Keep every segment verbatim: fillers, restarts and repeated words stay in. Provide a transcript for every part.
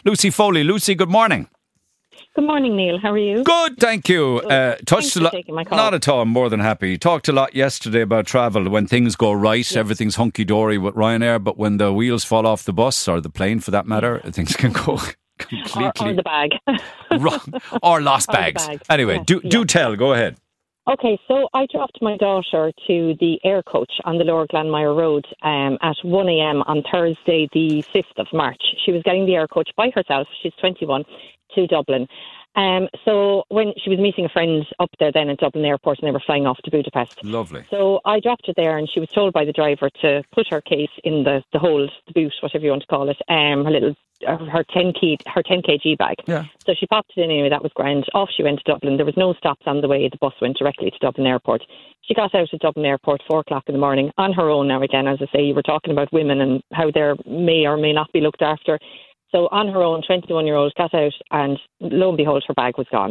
Lucy Foley. Lucy, good morning. Good morning, Neil. How are you? Good, thank you. Uh, touched a lot. Not at all. I'm more than happy. Talked a lot yesterday about travel. When things go right, yes. everything's hunky dory with Ryanair. But when the wheels fall off the bus or the plane, for that matter, yes. things can go completely or, or the bag, wrong, or lost bags. Bag. Anyway, yes, do do yes. tell. Go ahead. Okay, so I dropped my daughter to the air coach on the Lower Glanmire Road um, at one a.m. on Thursday, the fifth of March. She was getting the air coach by herself. She's twenty-one. To Dublin. Um, so when she was meeting a friend up there then at Dublin Airport, and they were flying off to Budapest. Lovely. So I dropped her there, and she was told by the driver to put her case in the, the hold, the boot, whatever you want to call it, um, her little her ten key her ten kilogram bag. Yeah. So she popped it in anyway. That was grand. Off she went to Dublin. There was no stops on the way. The bus went directly to Dublin Airport. She got out at Dublin Airport four o'clock in the morning on her own. Now again, as I say, you were talking about women and how they may or may not be looked after. So on her own, twenty-one-year-old got out, and lo and behold, her bag was gone.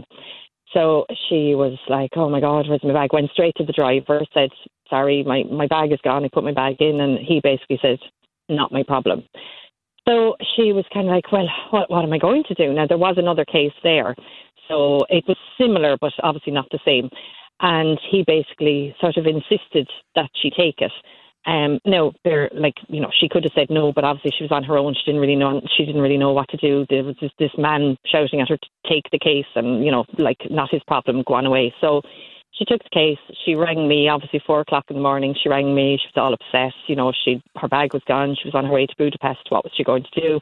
So she was like, oh my God, where's my bag? Went straight to the driver, said, sorry, my, my bag is gone. I put my bag in, and he basically said, not my problem. So she was kind of like, well, what, what am I going to do? Now, there was another case there. So it was similar, but obviously not the same. And he basically sort of insisted that she take it. Um, no, they're like, you know, she could have said no, but obviously she was on her own. She didn't really know. She didn't really know what to do. There was this, this man shouting at her to take the case, and you know, like not his problem, go on away. So she took the case. She rang me. Obviously, four o'clock in the morning. She rang me. She was all upset. You know, she her bag was gone. She was on her way to Budapest. What was she going to do?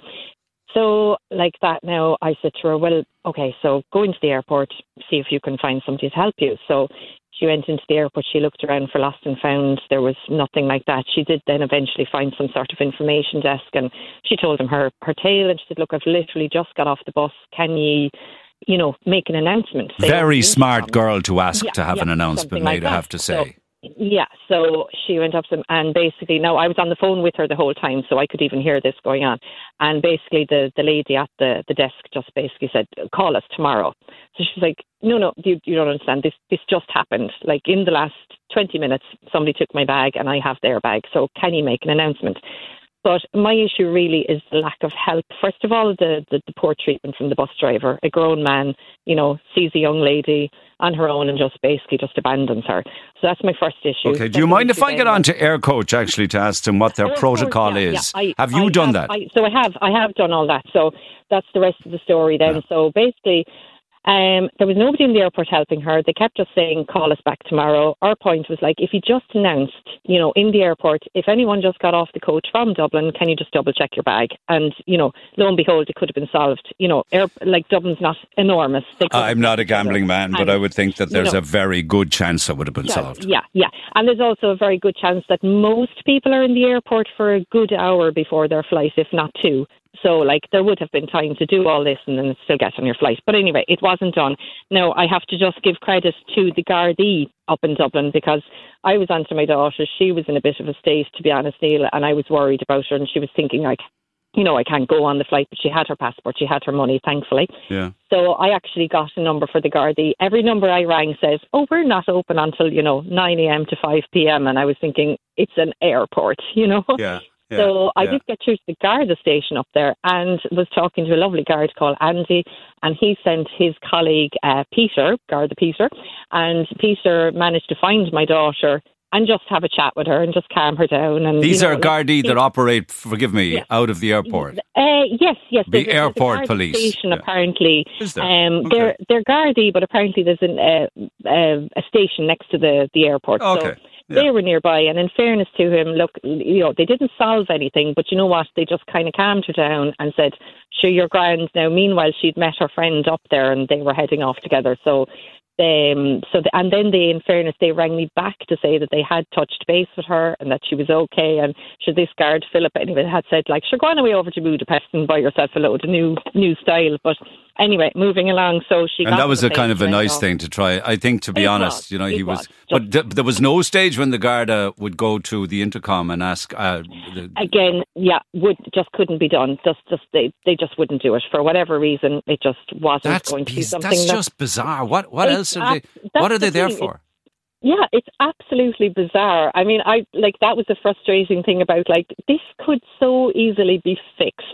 So, like that. Now I said to her, well, okay, so go into the airport, see if you can find somebody to help you. So she went into the airport, she looked around for lost and found. There was nothing like that. She did then eventually find some sort of information desk, and she told them her, her tale, and she said, look, I've literally just got off the bus. Can you, you know, make an announcement? Very smart girl to ask yeah, to have yeah, an announcement like made, that. I have to say. So, yeah, so she went up to them, and basically, now I was on the phone with her the whole time, so I could even hear this going on. And basically, the, the lady at the, the desk just basically said, call us tomorrow. So she's like, no, no, you, you don't understand. This this just happened. Like in the last twenty minutes, somebody took my bag, and I have their bag. So can you make an announcement? But my issue really is the lack of help. First of all, the, the, the poor treatment from the bus driver. A grown man, you know, sees a young lady on her own and just basically just abandons her. So that's my first issue. Okay, do you mind if I get on to Air Coach actually to ask them what their Air protocol Coach, yeah, is? Yeah, I, have you I done have, that? I, so I have. I have done all that. So that's the rest of the story then. Yeah. So basically, Um, there was nobody in the airport helping her. They kept just saying, call us back tomorrow. Our point was like, if you just announced, you know, in the airport, if anyone just got off the coach from Dublin, can you just double check your bag? And, you know, lo and behold, it could have been solved. You know, air, like Dublin's not enormous. I'm not a gambling man, but and, I would think that there's you know, a very good chance it would have been yeah, solved. Yeah, yeah. And there's also a very good chance that most people are in the airport for a good hour before their flight, if not two. So, like, there would have been time to do all this and then still get on your flight. But anyway, it wasn't done. Now, I have to just give credit to the Gardaí up in Dublin, because I was on to my daughter. She was in a bit of a state, to be honest, Neil, and I was worried about her, and she was thinking, like, you know, I can't go on the flight, but she had her passport, she had her money, thankfully. Yeah. So I actually got a number for the Gardaí. Every number I rang says, oh, we're not open until, you know, nine a.m. to five p.m. And I was thinking, it's an airport, you know? Yeah. Yeah, so I yeah. did get through to the Garda station up there and was talking to a lovely guard called Andy, and he sent his colleague uh, Peter, Garda Peter, and Peter managed to find my daughter and just have a chat with her and just calm her down. And these you know, are Gardaí like, that operate, forgive me, yeah. out of the airport. Uh, yes, yes. The there's, airport there's a police. Station, yeah. apparently. Is there? Um, okay. They're they're Gardaí, but apparently there's an, uh, uh, a station next to the, the airport. Okay. So yeah. They were nearby, and in fairness to him, look, you know, they didn't solve anything, but you know what? They just kind of calmed her down and said, sure, you're grand. Now, meanwhile, she'd met her friend up there and they were heading off together. So, um, so the, and then they, in fairness, they rang me back to say that they had touched base with her and that she was okay. And sure, this guard, Philip, anyway, had said, like, sure, go on away over to Budapest and buy yourself a load of new, new style. But anyway, moving along. So she and got that was a kind of a nice off. thing to try. I think, to be it honest, was, you know, he was. was but th- there was no stage when the Garda would go to the intercom and ask. Uh, the, Again, yeah, would just couldn't be done. Just, just they, they just wouldn't do it for whatever reason. It just wasn't that's going to be biz- something. That's that, just bizarre. What, what else are ab- they? What are the they there thing. for? Yeah, it's absolutely bizarre. I mean, I like that was the frustrating thing about like this could so easily be fixed.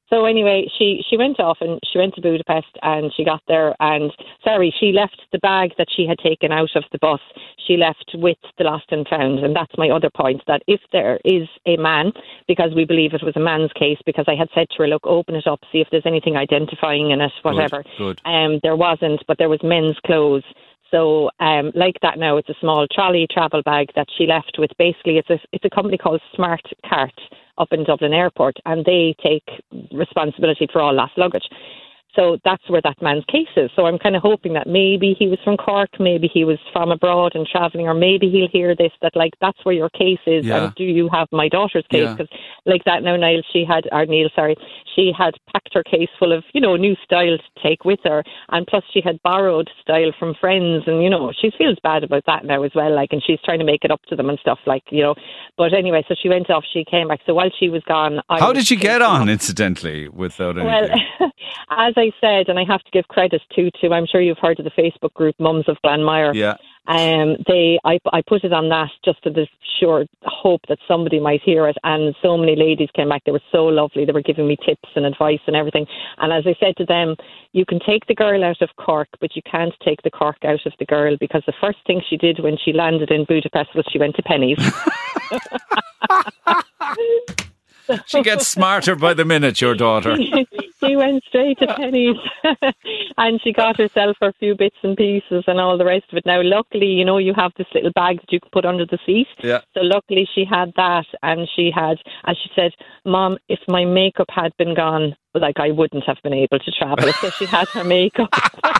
So anyway, she, she went off and she went to Budapest and she got there and, sorry, she left the bag that she had taken out of the bus. She left with the lost and found. And that's my other point, that if there is a man, because we believe it was a man's case, because I had said to her, look, open it up, see if there's anything identifying in it, whatever. Good, good. Um, there wasn't, but there was men's clothes. So, um, like that now, it's a small trolley travel bag that she left with. Basically, it's a it's a company called Smart Cart up in Dublin Airport, and they take responsibility for all lost luggage. So that's where that man's case is. So I'm kind of hoping that maybe he was from Cork, maybe he was from abroad and travelling, or maybe he'll hear this, that like that's where your case is. Yeah. And do you have my daughter's case? Because yeah. like that now, Niall, she had, or Neil, sorry, she had packed her case full of, you know, new style to take with her. And plus she had borrowed style from friends. And, you know, she feels bad about that now as well. Like, and she's trying to make it up to them and stuff, like, you know. But anyway, so she went off, she came back. So while she was gone... I How did she get on, incidentally, without anything? Well, as I said, and I have to give credit to, to I'm sure you've heard of the Facebook group Mums of Glanmire. Yeah. Um, they, I, I put it on that just to the sure hope that somebody might hear it, and so many ladies came back. They were so lovely. They were giving me tips and advice and everything. And as I said to them, you can take the girl out of Cork, but you can't take the Cork out of the girl, because the first thing she did when she landed in Budapest was she went to Penneys. She gets smarter by the minute, your daughter. She went straight to Penneys and she got herself a few bits and pieces and all the rest of it. Now, luckily, you know, you have this little bag that you can put under the seat. Yeah. So luckily she had that, and she had, and she said, Mom, if my makeup had been gone, like, I wouldn't have been able to travel. So she had her makeup.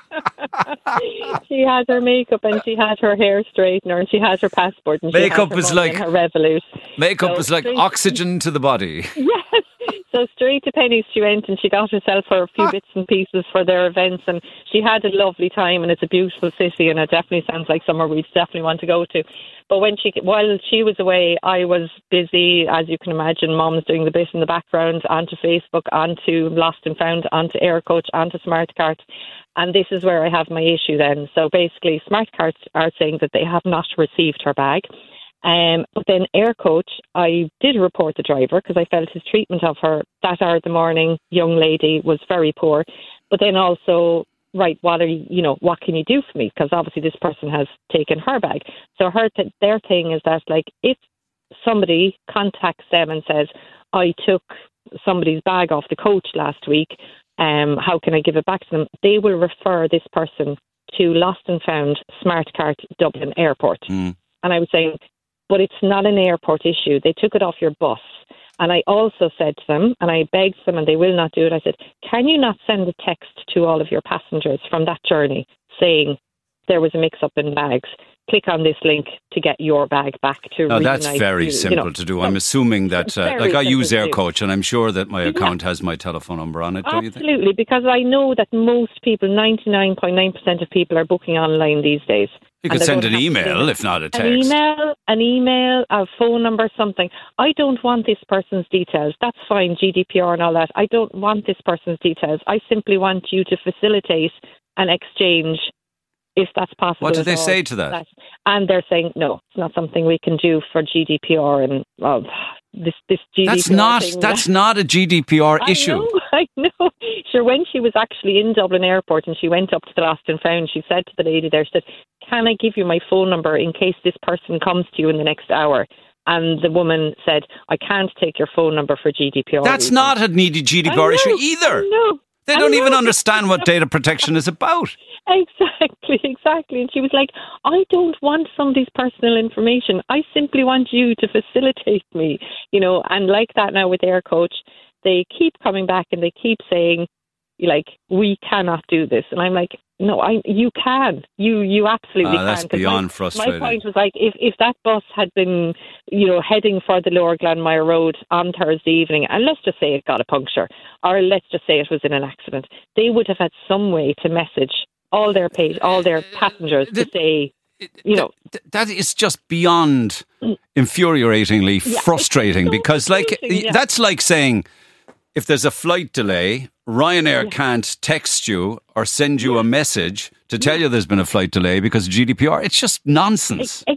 She had her makeup and she had her hair straightener and she had her passport and she makeup had her was like her Revolut. Makeup so was like straight, oxygen to the body. Yes. So straight to Penneys she went, and she got herself her a few ah. bits and pieces for their events, and she had a lovely time, and it's a beautiful city, and it definitely sounds like somewhere we'd definitely want to go to. But when she, while she was away, I was busy, as you can imagine. Mom's doing the bit in the background, onto Facebook, onto Lost and Found, onto Aircoach, onto Smart Cart. And this is where I have my issue then. So basically, Smart Cart are saying that they have not received her bag. Um, but then Aircoach, I did report the driver because I felt his treatment of her that hour of the morning, young lady, was very poor. But then also, right, what are you, you know, what can you do for me? Because obviously this person has taken her bag. So her th- their thing is that, like, if somebody contacts them and says, I took somebody's bag off the coach last week, um, how can I give it back to them? They will refer this person to Lost and Found Smart Cart Dublin Airport. Mm. And I was saying, but it's not an airport issue. They took it off your bus. And I also said to them, and I begged them, and they will not do it, I said, can you not send a text to all of your passengers from that journey saying there was a mix-up in bags? Click on this link to get your bag back to No, that's very you, simple you know, to do. I'm assuming that, uh, like I use Aircoach, and I'm sure that my account yeah. has my telephone number on it, don't you think? Absolutely, because I know that most people, ninety-nine point nine percent of people are booking online these days. You could send an email, if not a text. An email, an email, a phone number, something. I don't want this person's details. That's fine, G D P R and all that. I don't want this person's details. I simply want you to facilitate an exchange, if that's possible. What did they all. say to that? that? And they're saying, no, it's not something we can do for G D P R and uh, this this G D P R That's not thing. That's not a G D P R I issue. Know, I know. Sure, when she was actually in Dublin Airport and she went up to the Lost and Found, she said to the lady there, she said, can I give you my phone number in case this person comes to you in the next hour? And the woman said, I can't take your phone number for G D P R. That's reasons. not a needy G D P R issue either. No. They don't even understand what data protection is about. Exactly, exactly. And she was like, I don't want somebody's personal information. I simply want you to facilitate me, you know. And like that now with Aircoach, they keep coming back and they keep saying, like, we cannot do this. And I'm like, no, I you can. You you absolutely ah, that's can. That's beyond my, frustrating. My point was, like, if, if that bus had been, you know, heading for the Lower Glanmire Road on Thursday evening, and let's just say it got a puncture, or let's just say it was in an accident, they would have had some way to message all their page, all their passengers uh, to say, you know. That is just beyond infuriatingly yeah, frustrating, so because, like, yeah. that's like saying, if there's a flight delay, Ryanair yeah. can't text you or send you yeah. a message to tell yeah. you there's been a flight delay because of G D P R. It's just nonsense. Exactly.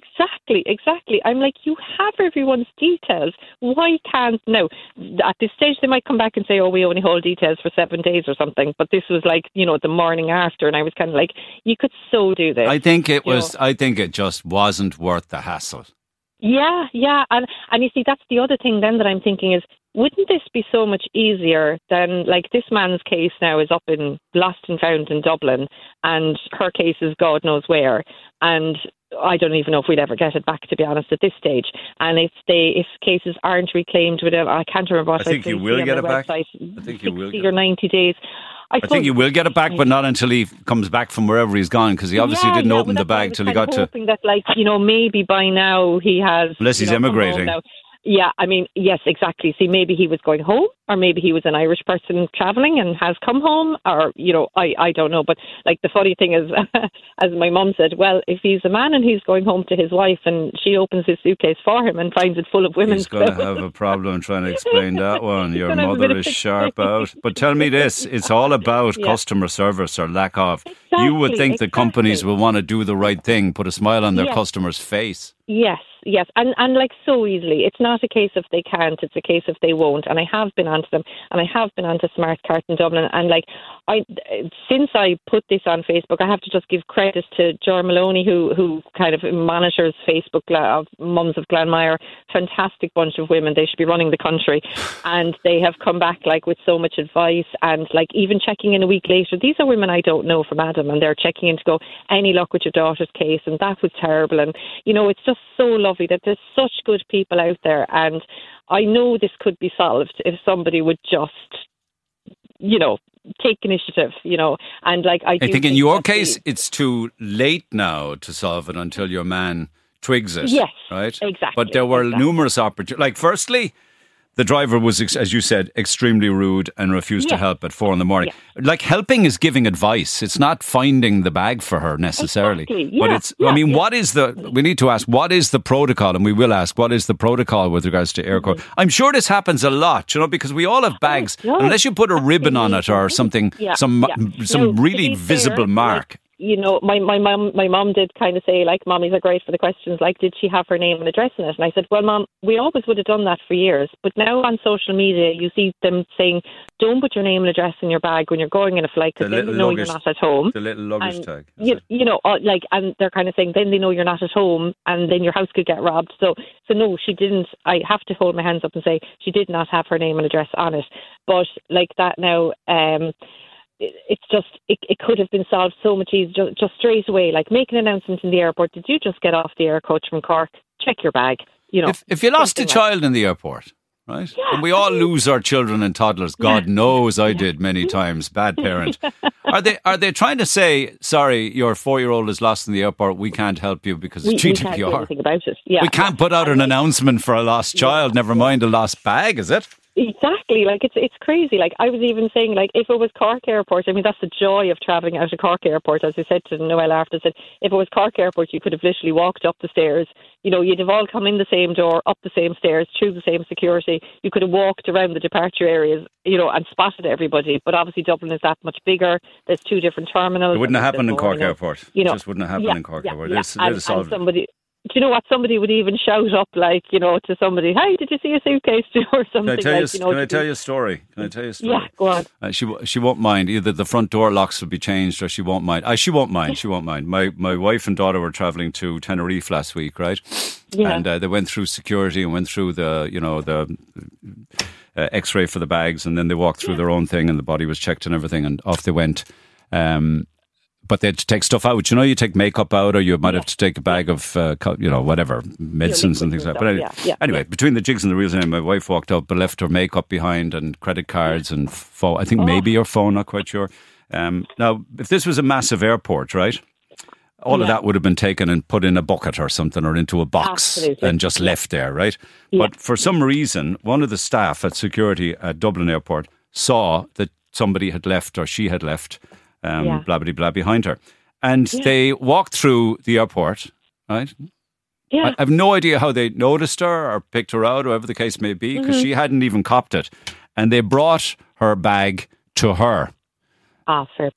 exactly, exactly. I'm like, you have everyone's details. Why can't, no, at this stage they might come back and say, oh, we only hold details for seven days or something. But this was like, you know, the morning after. And I was kind of like, you could so do this. I think it was, know? I think it just wasn't worth the hassle. Yeah, yeah. And, and you see, that's the other thing then that I'm thinking is, wouldn't this be so much easier than, like, this man's case now is up in lost and found in Dublin, and her case is God knows where, and I don't even know if we'd ever get it back, to be honest, at this stage. And if they, if cases aren't reclaimed within, I can't remember what I think you will get it back. I think you will get or ninety days. I, I think you will get it back, but not until he comes back from wherever he's gone, because he obviously yeah, didn't yeah, open well, the bag till he got to. Hoping that, like, you know, maybe by now he has. Unless he's you know, emigrating. Yeah, I mean, yes, exactly. See, maybe he was going home, or maybe he was an Irish person travelling and has come home, or, you know, I, I don't know. But, like, the funny thing is, as my mum said, well, if he's a man and he's going home to his wife and she opens his suitcase for him and finds it full of women. He's going to have a problem trying to explain that one. Your mother is sharp out. But tell me this, it's all about yeah. customer service or lack of. Exactly, you would think exactly. that companies will want to do the right thing, put a smile on their yes. customer's face. Yes, yes. And, and like so easily. It's not a case of they can't, it's a case of they won't. And I have been onto them, and I have been onto SmartCart in Dublin. And like, I, since I put this on Facebook, I have to just give credit to Ger Maloney, who, who kind of monitors Facebook of Mums of Glanmire. Fantastic bunch of women. They should be running the country. And they have come back like with so much advice, and like even checking in a week later. These are women I don't know from Adam, and they're checking in to go, any luck with your daughter's case? And that was terrible. And, you know, it's just so lovely that there's such good people out there, and I know this could be solved if somebody would just, you know, take initiative, you know, and like I, do I think, think in your the, case it's too late now to solve it until your man twigs it. Yes, right, exactly. But there were exactly. numerous opportunities. Like, firstly, the driver was, as you said, extremely rude and refused yeah. to help at four in the morning. Yeah. Like, helping is giving advice. It's not finding the bag for her necessarily. Exactly. Yeah. But it's, yeah. I mean, yeah. what is the, we need to ask, what is the protocol? And we will ask, what is the protocol with regards to air code? Mm-hmm. I'm sure this happens a lot, you know, because we all have bags, oh, unless you put a ribbon on it or something, yeah. some yeah. some no, really visible fair, mark. Like, you know, my, my mum my mum did kind of say, like, mommies are great for the questions, like, did she have her name and address in it? And I said, well, Mum, we always would have done that for years. But now on social media, you see them saying, don't put your name and address in your bag when you're going in a flight, because then they know luggage, you're not at home. The little luggage and, tag. You, you know, like, and they're kind of saying, then they know you're not at home, and then your house could get robbed. So, so no, she didn't. I have to hold my hands up and say she did not have her name and address on it. But like that now, um, it's just, it, it could have been solved so much easier, just, just straight away. Like, make an announcement in the airport. Did you just get off the air coach from Cork? Check your bag. You know, if, if you lost a child like. in the airport, right? Yeah, and we all I mean, lose our children and toddlers. God yeah. knows I yeah. did many times. Bad parent. Are they are they trying to say, sorry, your four-year-old is lost in the airport, we can't help you because we, it's G D P R? We can't do anything about it. Yeah, we can't yeah. put out an announcement for a lost child, yeah. never mind a lost bag, is it? Exactly, like it's it's crazy. Like, I was even saying, like, if it was Cork Airport, I mean, that's the joy of travelling out of Cork Airport. As I said to Noelle after, I said, if it was Cork Airport, you could have literally walked up the stairs. You know, you'd have all come in the same door, up the same stairs, through the same security. You could have walked around the departure areas, you know, and spotted everybody. But obviously Dublin is that much bigger. There's two different terminals. It wouldn't have happened in Cork enough, Airport. You know, it just wouldn't have happened yeah, in Cork yeah, Airport. Yeah. They'd, and, they'd have and somebody... Do you know what? Somebody would even shout up, like, you know, to somebody, hey, did you see a suitcase or something? Can I tell, like, you, you know, can I tell you a story? Can I tell you a story? Yeah, go on. Uh, she she won't mind. Either the front door locks will be changed or she won't mind. Uh, she won't mind. She won't mind. My my wife and daughter were travelling to Tenerife last week, right? Yeah. And uh, they went through security and went through the, you know, the uh, X-ray for the bags, and then they walked through yeah. their own thing, and the body was checked and everything, and off they went. Um, But they had to take stuff out. You know, you take makeup out, or you might yeah. have to take a bag of, uh, you know, whatever, medicines yeah, and things like that. But anyway, yeah, yeah, anyway yeah. between the jigs and the reels, my wife walked up but left her makeup behind and credit cards and phone. I think oh. maybe her phone, not quite sure. Um, now, if this was a massive airport, right, all yeah. of that would have been taken and put in a bucket or something, or into a box Absolutely. and just yeah. left there, right? Yeah. But for some reason, one of the staff at security at Dublin Airport saw that somebody had left, or she had left, um, yeah. blah, blah, blah, behind her. And yeah. they walked through the airport, right? Yeah. I have no idea how they noticed her or picked her out, or whatever the case may be, because mm-hmm. she hadn't even copped it. And they brought her bag to her. Ah, fair play.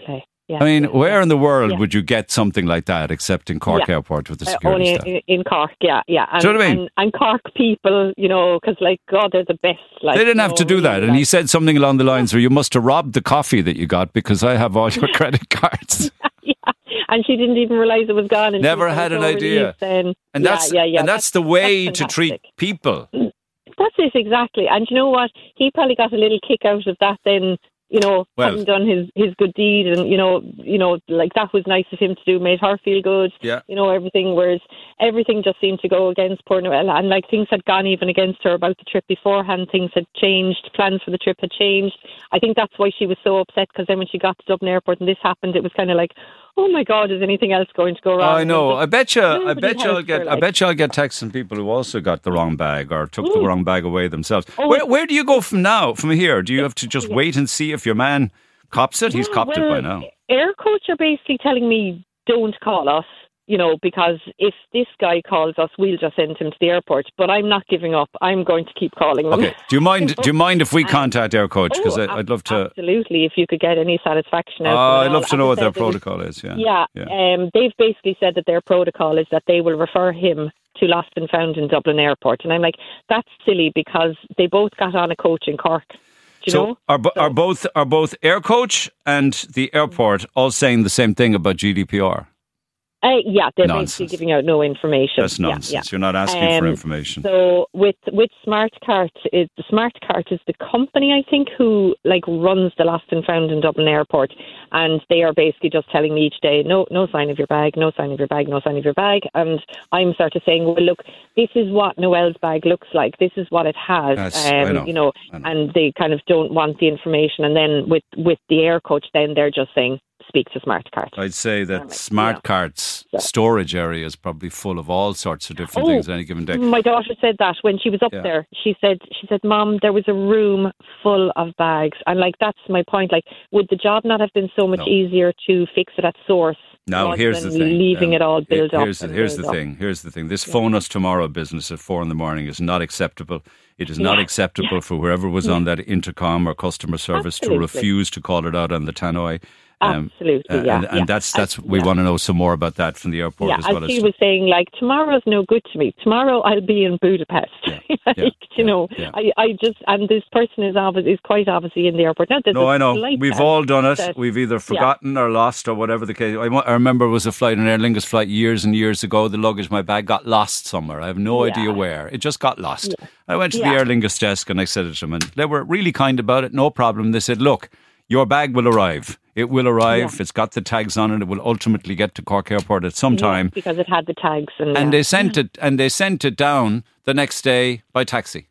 Yeah. I mean, where in the world yeah. would you get something like that except in Cork yeah. Airport with the security uh, staff? Only in, in Cork, yeah, yeah. And, do you know what I mean? And, and Cork people, you know, because like God, they're the best. Like, they didn't have know, to do that, really, and like, he said something along the lines where you must have robbed the coffee that you got because I have all your credit cards. yeah, and she didn't even realise it was gone. And never had an idea. Then, and yeah, that's yeah, yeah, and that's, that's the way that's to treat people. That's it, exactly. And you know what? He probably got a little kick out of that then, you know, well, having done his, his good deed, and, you know, you know, like that was nice of him to do, made her feel good, yeah. you know, everything, whereas everything just seemed to go against poor Noella, and like things had gone even against her about the trip beforehand, things had changed, plans for the trip had changed. I think that's why she was so upset, because then when she got to Dublin Airport and this happened, it was kind of like, oh my God, is anything else going to go wrong? I know. I bet you. I bet you. I'll get. Her, like, I bet you. I'll get texts from people who also got the wrong bag or took Ooh. the wrong bag away themselves. Oh, where, where do you go from now? From here? Do you have to just yeah. wait and see if your man cops it? He's yeah, copped well, it by now. Air Coach are basically telling me, don't call us. You know, because if this guy calls us, we'll just send him to the airport. But I'm not giving up. I'm going to keep calling them. Okay. Do you mind? Do you mind if we contact Air Coach? Because oh, I'd love to. Absolutely. If you could get any satisfaction out. Oh, of it. I'd love to know what their was, protocol is. Yeah. Yeah. yeah. Um, they've basically said that their protocol is that they will refer him to Lost and Found in Dublin Airport, and I'm like, that's silly because they both got on a coach in Cork. Do you so know? Are, are both are both Air Coach and the airport all saying the same thing about G D P R? Uh, yeah, they're nonsense. basically giving out no information. That's nonsense. Yeah, yeah. You're not asking um, for information. So with with SmartCart, is the SmartCart is the company, I think, who like runs the Lost and Found in Dublin Airport, and they are basically just telling me each day, no, no sign of your bag, no sign of your bag, no sign of your bag, and I'm sort of saying, well, look, this is what Noelle's bag looks like. This is what it has. Yes, um, I know. You know, I know, and they kind of don't want the information. And then with with the Air Coach, then they're just saying, speak to SmartCart. I'd say that like, SmartCart's yeah. storage area is probably full of all sorts of different oh, things on any given day. My daughter said that when she was up yeah. there. She said, "She said, Mom, there was a room full of bags." And like that's my point. Like, would the job not have been so much no. easier to fix it at source? Now, here's the thing. Leaving um, it all built here's up. The, here's the up. thing. Here's the thing. This yeah. phone us tomorrow business at four in the morning is not acceptable. It is not yeah. acceptable yeah. for whoever was yeah. on that intercom or customer service Absolutely. to refuse to call it out on the tannoy. Um, Absolutely, yeah. And, and yeah. that's that's I, we yeah. want to know some more about that from the airport yeah, as well. as she as was saying, like, tomorrow's no good to me. Tomorrow I'll be in Budapest. Yeah. like, yeah. you yeah. know, yeah. I, I just, and this person is obvious, is quite obviously in the airport. Now, no, I know. We've all done it. That, We've either forgotten yeah. or lost or whatever the case. I, I remember it was a flight, an Aer Lingus flight years and years ago. The luggage, my bag got lost somewhere. I have no yeah. idea where. It just got lost. Yeah. I went to yeah. the Aer Lingus desk and I said it to them, and they were really kind about it. No problem. They said, look, your bag will arrive. It will arrive. Yeah. It's got the tags on it. It will ultimately get to Cork Airport at some time. Yeah, because it had the tags. And, and yeah. they sent it and they sent it down the next day by taxi.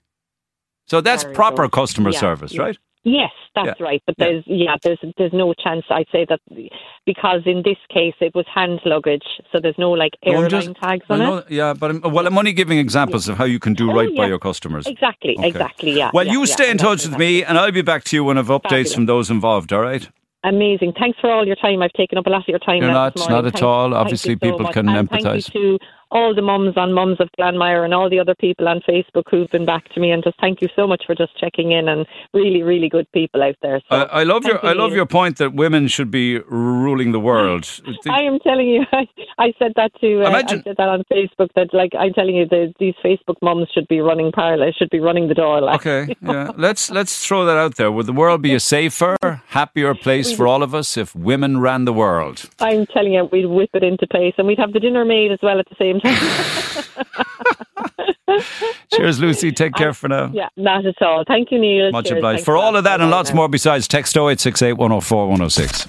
So that's Very proper good. customer yeah. service, yeah. right? Yes, that's yeah. right. But yeah. there's yeah, there's there's no chance. I'd say that because in this case it was hand luggage, so there's no like airline just, tags on know, it. Yeah, but I'm, well, I'm only giving examples yeah. of how you can do oh, right yeah. by your customers. Exactly, okay. exactly. Yeah. Well, yeah, you yeah, stay in touch with me, and I'll be back to you when I've updates Fabulous. from those involved. All right. Amazing. Thanks for all your time. I've taken up a lot of your time. You're not, this not at thank, all. Obviously, people so can and empathise. Thank you to all the mums on Mums of Glanmire and all the other people on Facebook who've been back to me, and just thank you so much for just checking in, and really, really good people out there. So I, I love your you, I love Neil. your point that women should be ruling the world. I am telling you, I, I said that to uh, Imagine, I said that on Facebook. That like I'm telling you, the, these Facebook mums should be running parallel, should be running the door. Like. Okay, yeah. Let's let's throw that out there. Would the world be a safer, happier place for all of us if women ran the world? I'm telling you, we'd whip it into place, and we'd have the dinner made as well at the same time. Cheers, Lucy. Take care I, for now. Yeah, not at all. Thank you, Neil. Much Cheers. obliged. Thanks for all of that and lots now. more besides, text oh eight six eight, one oh four, one oh six.